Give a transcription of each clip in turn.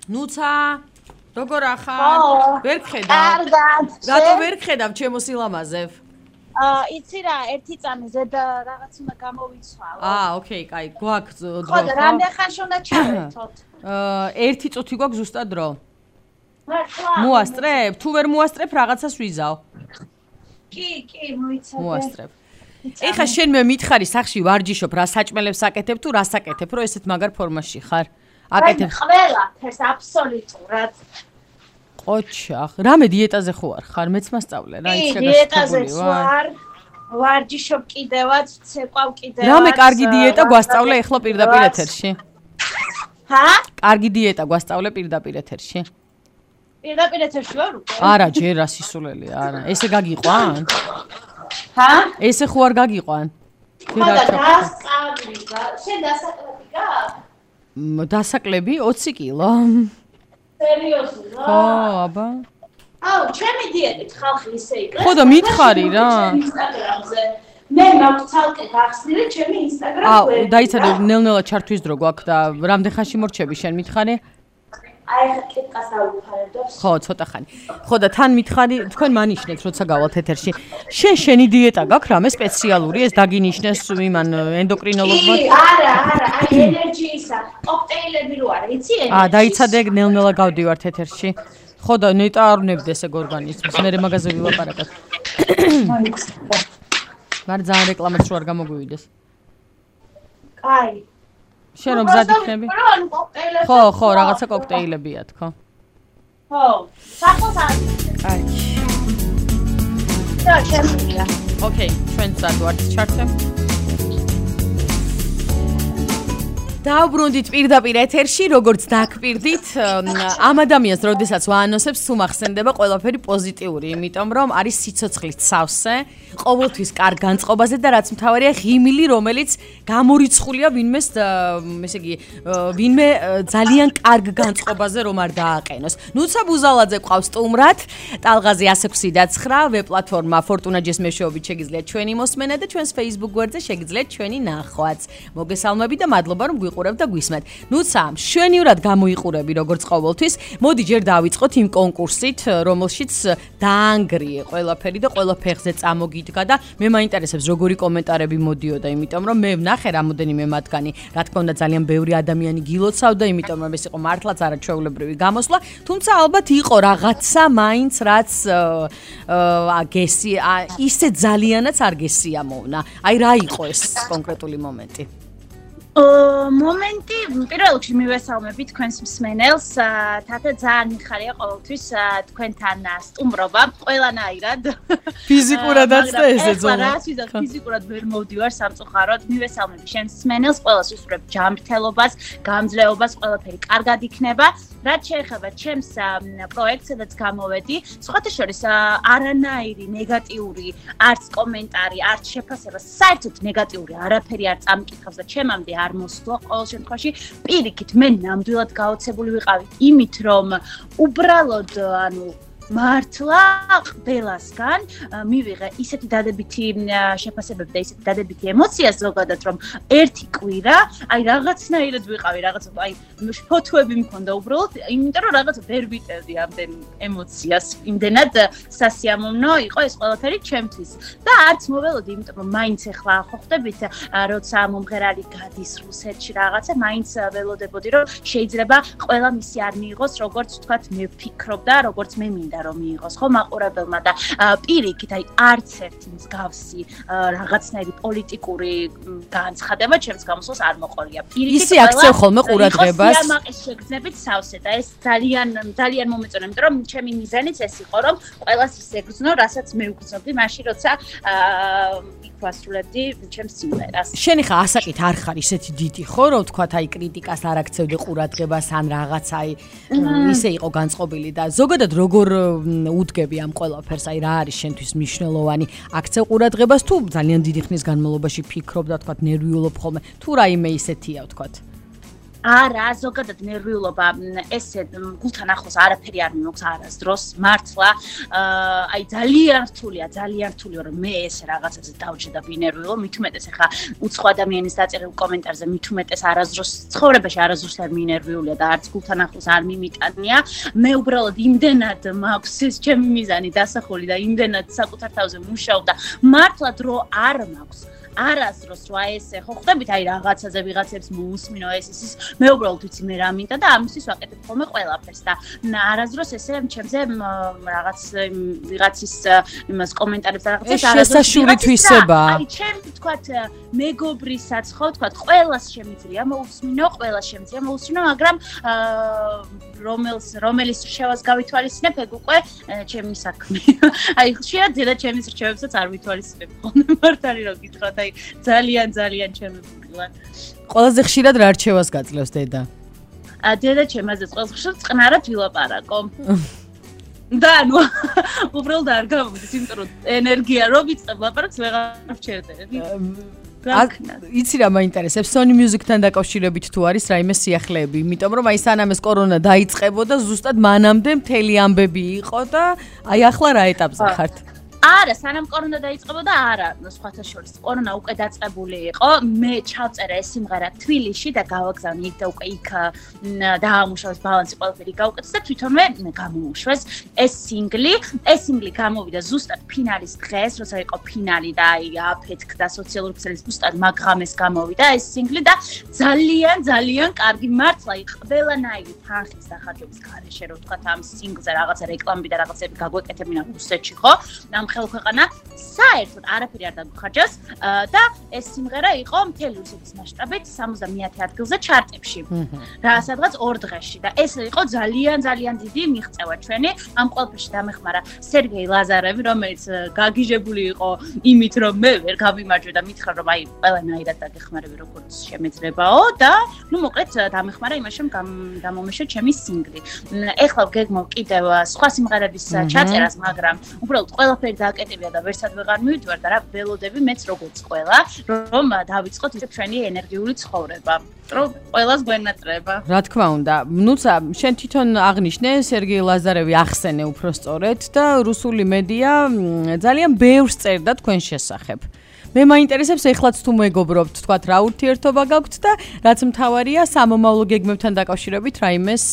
ნუცა როგორ ახარ? ვერ გხედავ. რატო ვერ გხედავ ჩემო სილამაზებ? იცი რა, ერთი წამი ზედ რაღაც უნდა გამოვიცვალო. ოკეი, კაი, გვაქვს დრო. ხო, და რამდენ ხანში უნდა ჩავერთოთ? ერთი წუთი გვაქვს ზუსტად დრო. მართლა? მოასწრებ? თუ ვერ მოასწრებ, რაღაცას ვიზავ. კი, მოიცადე. მოასწრებ. ეხა შენ მე მითხარი სახში ვარჯიშობ, რა საჭმელებს აკეთებ თუ რას აკეთებ, რომ ესეთ მაგარ ფორმაში ხარ? აკეთებ ყველაფერს აბსოლუტურად. ოჩახ, რამე დიეტაზე ხო არ ხარ? მეც მასწავლე რა, ის დიეტაზე ვარ. ვარჯიშობ კიდევაც, ცეკვავ კიდევაც. რამე კარგი დიეტა გვასწავლე ეხლა პირდაპირ ეთერში. ჰა? კარგი დიეტა გვასწავლე პირდაპირ ეთერში. პირდაპირ ეთერში ვარ უკვე? არა, ჯერ რა სისულელი, არა. ესე გაგიყვან? ჰა? ესე ხო არ გაგიყვან? ხო და დასწავლი, შენ დასაკლები გაქვს? დასაკლები 20 კილო. სერიოზულად? ხო, აბა. ჩემი დიეტით ხალხი ისე იკრეს. ხო და მითხარი რა. ინსტაგრამზე. მე მაქვს ცალკე გახსნილი ჩემი ინსტაგრამზე. დაიცადე ნელ-ნელა ჩართვის დრო გვაქვს და რამდენ ხანში მორჩები შენ მითხარი? აი ხა კითხას ავუფარებდო. ხო, ცოტა ხანი. ხო და თან მითხარი, თქვენ მანიშნეთ, როცა გავალთ ეთერში. შენი დიეტა გაქვს რამე სპეციალური, ეს დაგინიშნეს იმან ენდოკრინოლოგმა? არა, აი ენერგიისა, კოქტეილები რო არა, იცი ენერგიის? დაიცადე ნელ-ნელა გავდივართ ეთერში. ხო და ნეტა არ ვნებდეს ეგ ორგანიზმს, მე მაგაზე ვილაპარაკებ. მაგრამ ძალიან რეკლამაც რო არ გამოგვივიდეს. კაი. შენ რომ მზად იქნები? ხო, რაღაცა კოქტეილებიათ, ხო? ხო. სახელს არ კაი. და შემიძლია. ოკეი, ჩვენ მზად ვართ ჩართემ. დაუბრუნდით პირდაპირ ეთერში, როგორც დაგპირდით, ამ ადამიანს, როდესაც ვაანონსებს, თუ მახსენდება ყველაფერი პოზიტიური, იმიტომ რომ არის სიცოცხლის სავსე, ყოველთვის კარგ განწყობაზე და რაც მთავარია, ღიმილი, რომელიც გამორიცხულია ვინმეს, ესე იგი, ვინმე ძალიან კარგ განწყობაზე რომ არ დააყენოს. ნუცა ბუზალაძე ყავს სტუმრად, ტალღაზე 106.9, ვებ-პლატფორმა Fortuna-jes მეშვეობით შეგიძლიათ ჩვენი მოსმენა და ჩვენს Facebook გვერდზე შეგიძლიათ ჩვენი ნახვაც. მოგესალმები და მადლობა რომ გვიყურებთ და გვისმენთ. ნუცა, შვენიურად გამოიყურები როგორც ყოველთვის. მოდი ჯერ დავიწყოთ იმ კონკურსით, რომელშიც დაანგრიე ყველაფერი და ყველა ფეხზე წამოგიდგა და მე მაინტერესებს როგორი კომენტარები მოდიოდა, იმიტომ რომ მე ვნახე რამოდენიმე მათგანი, რა თქმა უნდა ძალიან ბევრი ადამიანი გილოცავდა, იმიტომ რომ ეს იყო მართლაც არაჩვეულებრივი გამოსვლა, თუმცა ალბათ იყო რაღაცა მაინც რაც ისე ძალიანაც არ გესიამოვნა. აი რა იყო ეს კონკრეტული მომენტი? მომენტი პირველ რიგში მივესალმები თქვენს მსმენელს, თათა ძალიან მიხარია ყოველთვის თქვენთან სტუმრობა, ყველანაირად. ფიზიკურადაც და ესე ზომა. რა ვიზავ ფიზიკურად ვერ მოვდივარ სამწუხაროდ, მივესალმები შენს მსმენელს, ყველას ვისურვებ ჯანმრთელობას, გამძლეობას, ყველაფერი კარგად იქნება. რაც შეეხება ჩემს პროექტს, სადაც გამოვედი, სხვათა შორის არანაირი ნეგატიური არც კომენტარი, არც შეფასება, საერთოდ ნეგატიური არაფერი არ წამკითხავს და ჩემამდე არ მოსვლა ყოველ შემთხვევაში. პირიქით, მე ნამდვილად გაოცებული ვიყავი იმით, რომ უბრალოდ, მართლა ყველასგან მივიღე ისეთი დადებითი შეფასებები და ისეთი დადებითი ემოცია ზოგადად, რომ ერთი კვირა, აი რაღაცნაირად ვიყავი, რაღაც აი ფოთოები მქონდა უბრალოდ, იმიტომ რომ რაღაც ვერ ვიტევდი ამდენ ემოციას, იმდენად სასიამოვნო იყო ეს ყველაფერი ჩემთვის. და არც მოველოდი, იმიტომ რომ მაინც ახლა ხო ხვდებით, როცა მომღერალი გადის რუსეთში რაღაცა, მაინც ველოდებოდი, რომ შეიძლება ყველა მისი არ მიიღოს, როგორც ვთქვათ, მე ვფიქრობდა, როგორც მე მინდა რომ მიიღოს ხო მაყურებელმა და პირიქით აი არც ერთი მსგავსი რაღაცნაირი პოლიტიკური განცხადება ჩემს გამოსვლას არ მოყოლია. პირიქით ისე აქცევ ხოლმე ყურადღებას. ამაყის შეგრძნებით სავსე და ეს ძალიან მომეწონა, იმიტომ რომ ჩემი მიზანიც ეს იყო, რომ ყველას ის ეგრძნო, რასაც მე ვგრძნობდი მაშინ, როცა ვასრულებდი ჩემს სიმღერას. შენი ხა ასაკით არ ხარ ისეთი დიდი ხო, რომ თქვათ აი კრიტიკას არ აქცევდი ყურადღებას ან რაღაც აი ისე იყო განწყობილი და ზოგადად როგორ უდგები ამ ყველაფერს, აი რა არის შენთვის მნიშვნელოვანი? აქცევ ყურადღებას თუ ძალიან დიდი ხნის განმავლობაში ფიქრობ და თქვათ ნერვიულობ ხოლმე, თუ რაიმე ისეთია თქვათ? არა, ზოგადად ნერვიულობა ესე გულთან ახლოს არაფერი არ მიმოქვს არასდროს. მართლა, აი ძალიან რთულია, რომ მე ესე რაღაცაზე დავჭე და ვინერვიულო, მით უმეტეს ახლა უცხო ადამიანის დაწერილ კომენტარზე მით უმეტეს არასდროს ცხოვრებაში არასდროს არ მინერვიულია და არც გულთან ახლოს არ მიმიტანია. მე უბრალოდ იმდენად მაქვს ეს ჩემი მიზანი დასახული და იმდენად საკუთარ თავზე მუშაობ და მართლა დრო არ მაქვს. არასდროს რა ესე ხო ხვდებით აი რაღაცაზე ვიღაცებს მოусმინო ეს ის მე უბრალოდ ვიცი მე რა მინდა და ამისთვის ვაკეთებ ხოლმე ყველაფერს და არასდროს ესე ჩემზე რაღაც ვიღაცის იმას კომენტარებს და რაღაცას არასდროს შესაშური თვისება აი ჩემი თქვათ მეგობრისაც ხო თქვათ ყველას შემიძლია მოусმინო მაგრამ რომელის რჩევას გავითვალისწინებ ეგ უკვე ჩემი საქმე აი ხშირად ზედა ჩემის რჩევებსაც არ ვითვალისწინებ ხოლმე მართალი რომ გითხრათ აი ძალიან ჩემებული ვარ. ყველაზე ხშირად რა რჩევას გაძლევს დედა? დედა ჩემაზეც ყველაზე ხშირად წყნარად ვილაპარაკო. და ნუ უბრალოდ არ გამოდის, იმიტომ რომ ენერგია რო ვიწყებ ლაპარაკს ვეღარ ვჩერდები. იცი რა მაინტერესებს Sony Music-თან დაკავშირებით თუ არის რაიმე სიახლეები, იმიტომ რომ აი სანამ ეს კორონა დაიწყებოდა, ზუსტად მანამდე მთელი ამბები იყო და აი ახლა რა ეტაპზე ხართ? არა, სანამ კორონა დაიწყებოდა, არა, სხვათა შორის. კორონა უკვე დაწყებული იყო. მე ჩავწერე ეს სიმღერა თბილისში და გავაგზავნე იქ და უკვე იქ დაამუშავეს ბალანსი ყველაფერი გავუკეთეს და თვითონვე გამოუშვეს ეს სინგლი გამოვიდა ზუსტად ფინალის დღეს, როცა იყო ფინალი და აი აფეთქდა სოციალური ქსელის ზუსტად მაგ ღამეს გამოვიდა ეს სინგლი და ძალიან კარგი მართლა ყველანაირი თანხის დახარჯების გარეშე რომ ვთქვათ ამ სინგლზე რაღაცა რეკლამები და რაღაცები გაგვეკეთებინა რუსეთში ხო? ხელქვეყანა საერთოდ არაფერი არ დაგხარჯავს და ეს სიმღერა იყო მთელი რუსეთის მასშტაბით 70-ე ადგილზე ჩარტებში. რა სადღაც 2 დღეში და ეს იყო ძალიან დიდი მიღწევა ჩვენი. ამ ყველაფერში დამეხმარა სერგეი ლაზარევი, რომელიც გაგიჟებული იყო იმით, რომ მე ვერ გავიმარჯვე და მითხრა, რომ აი ყველანაირად დაგეხმარები როგორც შემეძლებაო და ნუ მოკლედ დამეხმარა იმაში, რომ გამომეშვა ჩემი სინგლი. ეხლა გეგმავ კიდევ სხვა სიმღერების ჩაწერას, მაგრამ უბრალოდ ყველაფერი დააკეტებია და ვერსად ვეღარ მივიდვარ და რა ველოდები მეც როგორც ყველა რომ დავიწყოთ ისე ჩვენი ენერგიული ცხოვრება რომ ყველას გვენატრება რა თქმა უნდა ნუცა შენ თვითონ აღნიშნე სერგეი ლაზარევი ახსენე უფრო სწორედ და რუსული მედია ძალიან ბევრს წერდა თქვენ შესახებ მე მაინტერესებს ეხლაც თუ მეგობრობთ თქვათ რა ურთიერთობა გაქვთ და რაც მთავარია სამომავლო გეგმებთან დაკავშირებით რაიმეს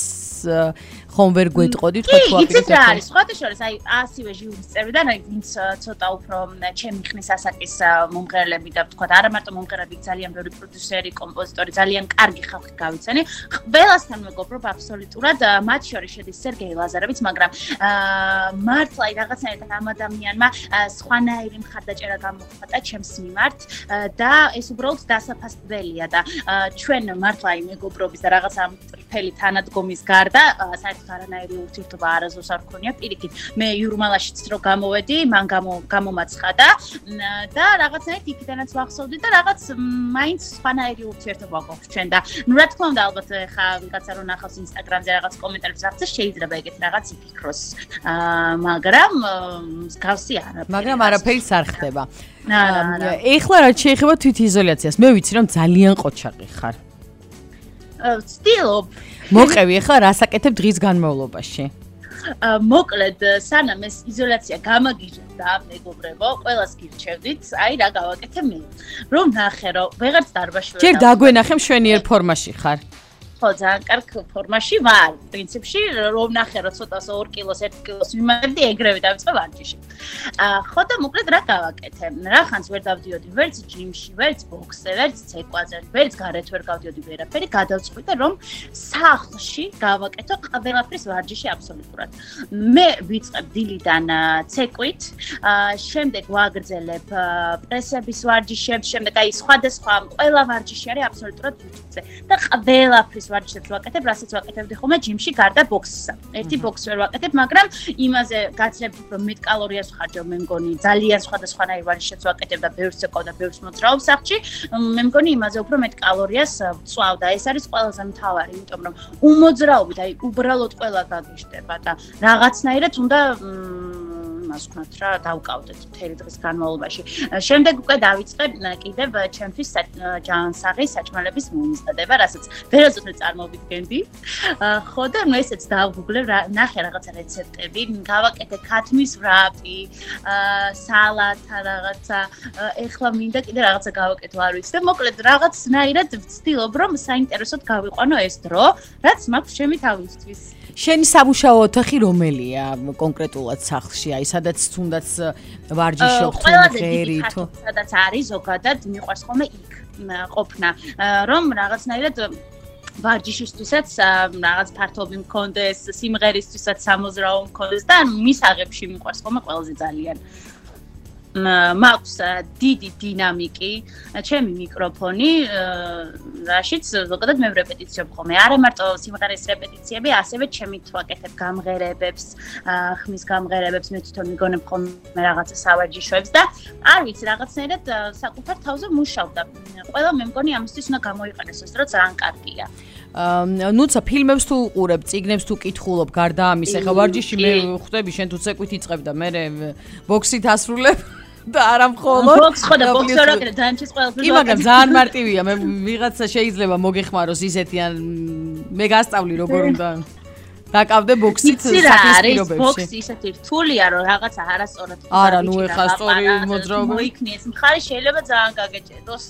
ხომ ვერ გვეტყოდი თქვა თუ აპირებთ. იცით რა არის, სხვათა შორის აი ასივე ჟიურის წევრიდან აი ვინც ცოტა უფრო ჩემი ხნის ასაკის მომღერლები და თქვა არა მარტო მომღერლები, ძალიან ბევრი პროდიუსერი, კომპოზიტორი, ძალიან კარგი ხალხი გავიცანი. ყველასთან მეგობრობ აბსოლუტურად, მათ შორის შედის სერგეი ლაზარევიც, მაგრამ მართლა აი რაღაცნაირად ამ ადამიანმა სხვანაირი მხარდაჭერა გამოხატა ჩემს მიმართ და ეს უბრალოდ დასაფასებელია და ჩვენ მართლა აი მეგობრობის და რაღაცა მთელი თანადგომის გარდა საერთოდ არანაირი ურთიერთობა არასდროს არ გქონია პირიქით მე იურმალაშიც რო გამოვედი მან გამომაცხადა და რაღაცნაირად იქიდანაც ვახსოვდი და რაღაც მაინც სხვანაირი ურთიერთობა გვაქვს ჩვენ და ნუ რა თქმა უნდა ალბათ ხა ვიღაცა რო ნახავს ინსტაგრამზე რაღაც კომენტარებს რაღაცა შეიძლება ეგეთ რაღაც იფიქროს მაგრამ მსგავსი არაფერი მაგრამ არაფერი არ ხდება ეხლა რაც შეეხება თვითიზოლაციას მე ვიცი რომ ძალიან ყოჩაყი ხარ ვცდილობ მოყევი ახლა რასაკეთებ დღის განმავლობაში? მოკლედ სანამ ეს იზოლაცია გამაგიჟებდა მეგობრებო, ყველას გირჩევდით, აი რა გავაკეთე მე. რომ ნახე რომ ვეღარც დარბაში ვერ ჯერ დაგვენახე მშვენიერ ფორმაში ხარ. ხო, ძალიან კარგ ფორმაში ვარ. პრინციპში რომ ნახე რომ ცოტას 2 კილოს 1 კილოს ვიმატებდი, ეგრევე დავიწყე ვარჯიში. ხო და მოკლედ რა გავაკეთე? რახანს ვერ დავდიოდი ვერც ჯიმში, ვერც ბოქსზე, ვერც ცეკვაზე, ვერც გარეთ ვერ გავდიოდი ვერაფერი, გადავწყვიტე რომ სახლში გავაკეთო ყველაფრის ვარჯიში აბსოლუტურად. მე ვიწყებ დილიდან ცეკვით, შემდეგ ვაგრძელებ პრესების ვარჯიშებს, შემდეგ აი სხვადასხვა ყველა ვარჯიში არის აბსოლუტურად YouTube-ზე და ყველაფრის ვარჯიშებს ვაკეთებ, რასაც ვაკეთებდი ხოლმე ჯიმში გარდა ბოქსისა. ერთი ბოქს ვერ ვაკეთებ, მაგრამ იმაზე გაცლებთ რომ მეტ კალორიას ვხარჯავ, მე მგონი ძალიან სხვადასხვანაირ ვარჯიშებს ვაკეთებ და ბევრს ეკავ და ბევრს მოძრაობ სახლში. მე მგონი იმაზე უფრო მეტ კალორიას ვწვავ და ეს არის ყველაზე მთავარი, იმიტომ რომ უმოძრაობით, აი უბრალოდ ყველა გაგიშდება და რაღაცნაირად უნდა იმას ვქნათ რა, დავკავდეთ მთელი დღის განმავლობაში. შემდეგ უკვე დავიწყებ კიდევ ჩემთვის ჯანსაღი საჭმელების მომზადება, რასაც ვერასდროს მე წარმოვიდგენდი. ხო და ნუ ესეც დავგუგლებ, ნახე რაღაცა რეცეპტები, გავაკეთე ქათმის ვრაპი, სალათა რაღაცა, ეხლა მინდა კიდე რაღაცა გავაკეთო, არ ვიცი და მოკლედ რაღაცნაირად ვცდილობ რომ საინტერესოდ გავიყვანო ეს დრო, რაც მაქვს ჩემი თავისთვის. შენი სამუშაო ოთახი რომელია კონკრეტულად სახლში? აი, სადაც თუნდაც ვარჯიშობ თუ ღერი თუ სადაც არის ზოგადად მიყვარს ხოლმე იქ ყოფნა, რომ რაღაცნაირად ვარჯიშისთვისაც რაღაც ფართობი მქონდეს, სიმღერისთვისაც სამოზრაო მქონდეს და მის აღებში მიყვარს ხოლმე ყველაზე ძალიან. მაქვს დიდი დინამიკი, ჩემი მიკროფონი, რაშიც ზოგადად მე რეპეტიციებ ხოლმე. არა მარტო სიმღერის რეპეტიციები, ასევე ჩემი ვაკეთებ გამღერებებს, ხმის გამღერებებს, მე თვითონ მიგონებ ხოლმე რაღაცა სავარჯიშოებს და არ ვიცი, რაღაცნაირად საკუთარ თავზე მუშავ და ყველა მე მგონი ამისთვის უნდა გამოიყენოს ეს დრო ძალიან კარგია. ნუცა ფილმებს თუ უყურებ, წიგნებს თუ კითხულობ, გარდა ამისა, ხა ვარჯიში მე ხვდები შენ თუ ცეკვით იწყებ და მე ბოქსით ასრულებ და არა მხოლოდ ბოქს ხო და ბოქსო რა კიდე დანჩის ყველაფერს. კი, მაგრამ ძალიან მარტივია, მე ვიღაცა შეიძლება მოგეხმაროს ისეთი ან მე გასწავლი როგორ უნდა დაკავდე ბოქსით საკისპირობებში. ბოქსი ისეთი რთულია, რომ რაღაცა არასწორად არა, ნუ ეხა სწორი მოძრაობა მოიქნიეს. მხარი შეიძლება ძალიან გაგეჭედოს.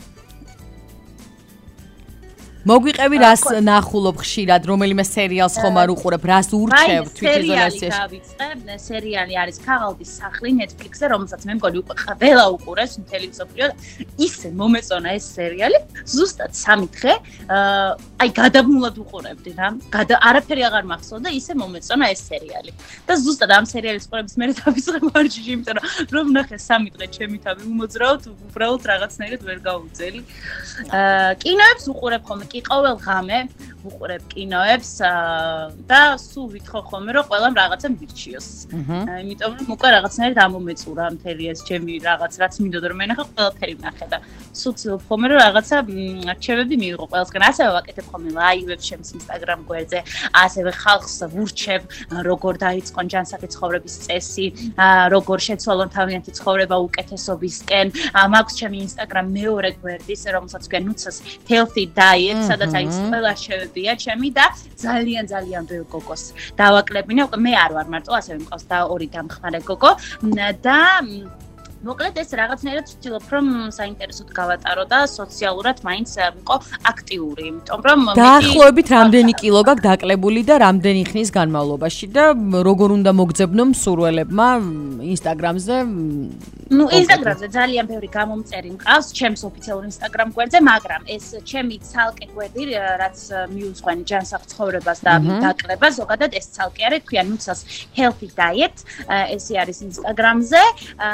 მოგვიყევი რას ნახულობ ხშირად, რომელიმე სერიალს ხომ არ უყურებ, რას ურჩევ თვითიზოლაციაში? დავიწყებ, სერიალი არის ქაღალდის სახლი Netflix-ზე, რომელსაც მე მგონი უკვე ყველა უყურეს მთელი მსოფლიო. ისე მომეწონა ეს სერიალი, ზუსტად 3 დღე, აი გადაბმულად უყურებდი რა. არაფერი აღარ მახსოვდა, ისე მომეწონა ეს სერიალი. და ზუსტად ამ სერიალის ყურების მერე დავიწყებ ვარჯიში, იმიტომ რომ ნახე 3 დღე ჩემი თავი უმოძრაოთ, უბრალოდ რაღაცნაირად ვერ გავუძელი. კინოებს უყურებ ხოლმე კი ყოველ ღამე ვუყურებ კინოებს და სულ ვითხოვ ხოლმე რომ ყველამ რაღაცა მირჩიოს. იმიტომ რომ უკვე რაღაცნაირად ამომეწურა მთელი ეს ჩემი რაღაც რაც მინდოდა რომ მენახა ყველაფერი ვნახე და სულ ცდილობ ხოლმე რომ რაღაცა რჩევები მიიღო ყველასგან. ასევე ვაკეთებ ხოლმე ლაივებს ჩემს Instagram გვერდზე, ასევე ხალხს ვურჩევ როგორ დაიწყონ ჯანსაღი ცხოვრების წესი, როგორ შეცვალონ თავიანთი ცხოვრება უკეთესობისკენ. მაქვს ჩემი Instagram მეორე გვერდის, რომელსაც ქვია Nutsas Healthy Diet, სადაც აი ყველა შევებია ჩემი და ძალიან ბევრ გოგოს დავაკლებინა. უკვე მე არ ვარ მარტო, ასევე მყავს და 2 დამხმარე გოგო და მოკლედ ეს რაღაცნაირად ვცდილობ რომ საინტერესოდ გავატარო და სოციალურად მაინც ვიყო აქტიური, იმიტომ რომ დაახლოებით რამდენი კილო გაქვს დაკლებული და რამდენი ხნის განმავლობაში და როგორ უნდა მოგძებნო მსურველებმა Instagram-ზე? ნუ Instagram-ზე ძალიან ბევრი გამომწერი მყავს ჩემს ოფიციალურ Instagram გვერდზე, მაგრამ ეს ჩემი ცალკე გვერდი, რაც მიუძღვენი ჯანსაღ ცხოვრებას და დაკლებას, ზოგადად ეს ცალკე არის, თქვია Nutsas Healthy Diet, ესე არის Instagram-ზე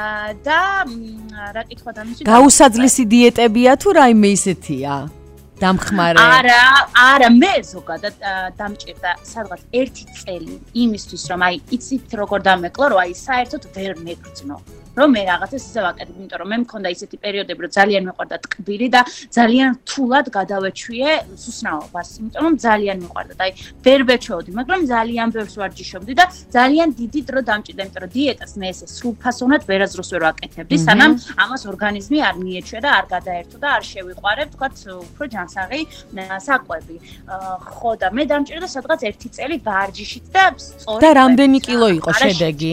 და რა კითხვა დამიჭირდა? გაუსაძლისი დიეტებია თუ რაიმე ისეთია? დამხმარე? არა, მე ზოგადად დამჭირდა სადღაც 1 წელი იმისთვის, რომ აი იცით როგორ დამეკლო, რომ აი საერთოდ ვერ მეგრძნო. რომ მე რაღაცას ისე ვაკეთებ, იმიტომ რომ მე მქონდა ისეთი პერიოდები, რომ ძალიან მეყვარდა ტკბილი და ძალიან რთულად გადავეჩვიე სუსნაობას, იმიტომ რომ ძალიან მეყვარდა და აი ვერ ვეჩვეოდი, მაგრამ ძალიან ბევრს ვარჯიშობდი და ძალიან დიდი დრო დამჭირდა, იმიტომ რომ დიეტას მე ესე სრულფასოვნად ვერასდროს ვერ ვაკეთებდი, სანამ ამას ორგანიზმი არ მიეჩვია და არ გადაერთო და არ შევიყვარებ, თქვათ, უფრო ჯანსაღი საკვები. ხო და მე დამჭირდა სადღაც 1 წელი ვარჯიშით და სწორედ და რამდენი კილო იყო შედეგი?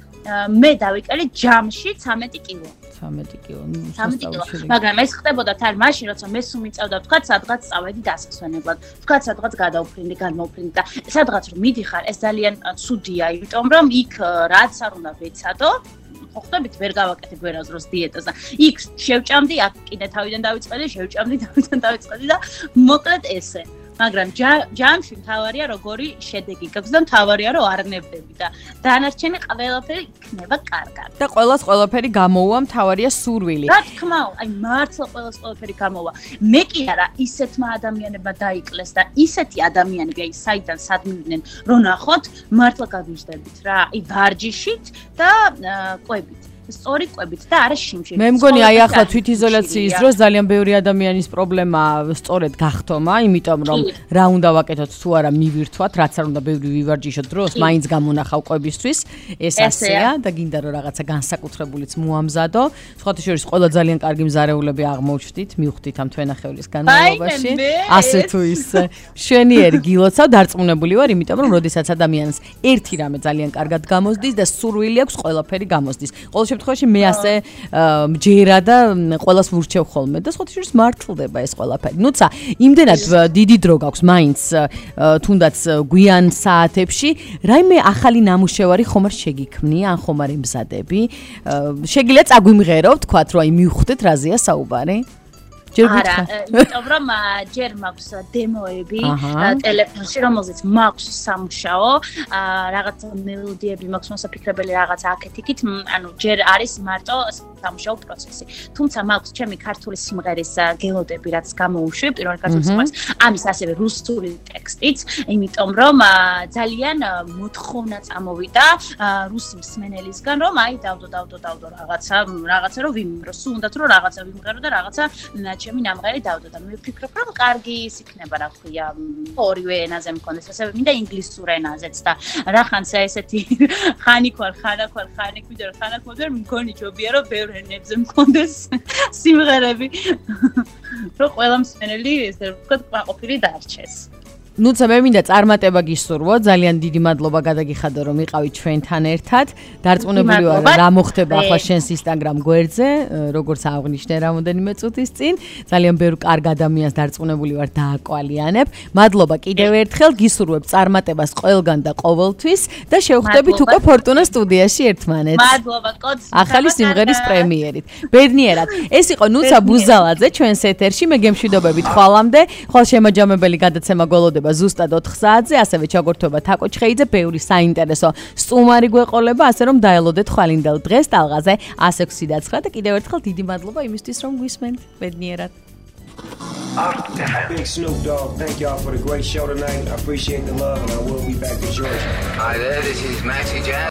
მე დავიკალე ჯამში 13 კილო. 13 კილო. 13 კილო. მაგრამ ეს ხდებოდა თან მაშინ, როცა მე სულ მიწევდა, თქვათ, სადღაც წავედი დასასვენებლად. თქვათ, სადღაც გადმოვფრინდი და სადღაც რომ მიდიხარ, ეს ძალიან ცუდია, იმიტომ რომ იქ რაც არ უნდა ვეცადო, ხო ხდებით, ვერ გავაკეთებ ვერასდროს დიეტას და იქ შევჭამდი, აქ კიდე თავიდან დავიწყდი, შევჭამდი და მოკლედ ესე. მაგრამ ჯამში მთავარია როგორი შედეგი გაქვს და მთავარია რომ არ ნებდები და დანარჩენი ყველაფერი იქნება კარგად. და ყველას ყველაფერი გამოვა, მთავარია სურვილი. რა თქმა უნდა, აი მართლა ყველას ყველაფერი გამოვა. მე კი არა, ისეთმა ადამიანებმა დაიკლეს და ისეთი ადამიანები აი საიდან სად მივიდნენ, რომ ნახოთ, მართლა გავიჟდებით რა. აი ვარჯიშით და ყვებით. სწორი კვებით და არა შიმშილი. მე მგონი აი ახლა თვითიზოლაციის დროს ძალიან ბევრი ადამიანის პრობლემა სწორედ გახტომა, იმიტომ რომ რა უნდა ვაკეთოთ თუ არა მივირთვათ, რაც არ უნდა ბევრი ვივარჯიშოთ დროს, მაინც გამონახავ კვებისთვის, ეს ასეა და გინდა რომ რაღაცა განსაკუთრებულიც მოამზადო. სხვათა შორის ყველა ძალიან კარგი მზარეულები აღმოჩნდით, მივხვდით ამ თვენახევრის განმავლობაში. ასე თუ ისე შვენიერი გილოცავ, დარწმუნებული ვარ, იმიტომ რომ როდესაც ადამიანს ერთი რამე ძალიან კარგად გამოსდის და სურვილი აქვს ყველაფერი გამოსდის. ყოველ შემთხვევაში მე ასე მჯერა და ყველას ვურჩევ ხოლმე და სხვათა შორის მართლდება ეს ყველაფერი. ნუცა, იმდენად დიდი დრო გაქვს მაინც თუნდაც გვიან საათებში, რაიმე ახალი ნამუშევარი ხომ არ შეგიქმნია, ან ხომ არ ემზადები? შეგიძლია წაგვიმღერო, თქვათ, რომ აი მივხვდეთ რაზეა საუბარი? არა, იმიტომ რომ ჯერ მაქვს დემოები ტელეფონში, რომელზეც მაქვს სამუშაო, რაღაც მელოდიები მაქვს მოსაფიქრებელი რაღაც აქეთ-იქით, ანუ ჯერ არის მარტო სამუშაო პროცესი. თუმცა მაქვს ჩემი ქართული სიმღერის გელოდები, რაც გამოუშვი, პირველ ქართული სიმღერას, ამის ასევე რუსული ტექსტიც, იმიტომ რომ ძალიან მოთხოვნა წამოვიდა რუსი მსმენელისგან, რომ აი დავდო რაღაცა რომ ვიმღერო, სულ უნდათ რომ რაღაცა ვიმღერო და რაღაცა ჩემი ნამღერი დავდო და მე ვფიქრობ რომ კარგი ის იქნება რა ქვია ორივე ენაზე მქონდეს ასევე მინდა ინგლისურ ენაზეც და რახანცა ესეთი ხანიკვალ მგონი ჯობია რომ ბევრ ენებზე მქონდეს სიმღერები რომ ყველა მსმენელი ესე ვთქვათ ყოფილი დარჩეს. ნუცა მე მინდა წარმატება გისურვო, ძალიან დიდი მადლობა გადაგიხადო რომ იყავით ჩვენთან ერთად. დარწმუნებული ვარ რა მოხდება ახლა შენს Instagram გვერდზე, როგორც აღნიშნე რამოდენიმე წუთის წინ. ძალიან ბევრ კარგ ადამიანს დარწმუნებული ვარ დააკვალიანებ. მადლობა კიდევ ერთხელ, გისურვებ წარმატებას ყველგან და ყოველთვის და შევხვდებით უკვე Fortuna სტუდიაში ერთმანეთს. მადლობა, კოც. ახალი სიმღერის პრემიერით. ბედნიერად. ეს იყო ნუცა ბუზალაძე ჩვენს ეთერში, მე გემშვიდობებით ხვალამდე. ხვალ შემაჯამებელი გადაცემა გველოდება ზუსტად 4 საათზე, ასევე ჩაგორთვება თაკო ჩხეიძე, ბევრი საინტერესო სტუმარი გვეყოლება, ასე რომ დაელოდეთ ხვალინდელ დღეს ტალღაზე 106.9 და კიდევ ერთხელ დიდი მადლობა იმისთვის, რომ გვისმენთ. ბედნიერად. Big Snoop Dogg, thank y'all for the great show tonight. I appreciate the love and I will be back to Georgia. Hi there, this is Maxi Jazz.